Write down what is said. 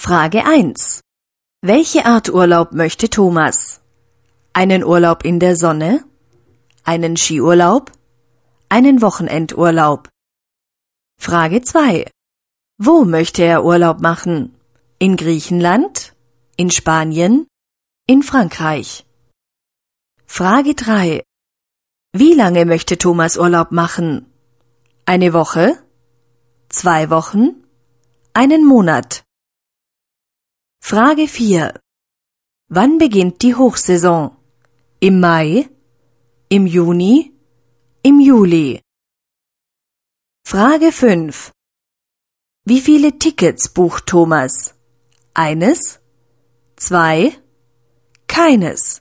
Frage 1. Welche Art Urlaub möchte Thomas? Einen Urlaub in der Sonne? Einen Skiurlaub? Einen Wochenendurlaub? Frage 2. Wo möchte er Urlaub machen? In Griechenland? In Spanien? In Frankreich? Frage 3. Wie lange möchte Thomas Urlaub machen? Eine Woche? 2 Wochen? Einen Monat? Frage 4. Wann beginnt die Hochsaison? Im Mai? Im Juni? Im Juli? Frage 5. Wie viele Tickets bucht Thomas? Eines? 2? Keines?